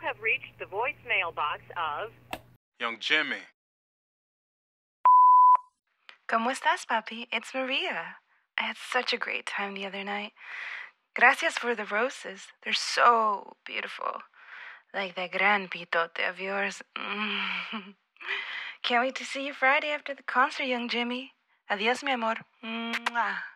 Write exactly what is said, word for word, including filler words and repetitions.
have reached the voicemail box of Young Jimmy. ¿Cómo estás, papi? It's Maria. I had such a great time the other night. Gracias for the roses. They're so beautiful. Like that gran pitote of yours. Mm. Can't wait to see you Friday after the concert, young Jimmy. Adios, mi amor. Mwah.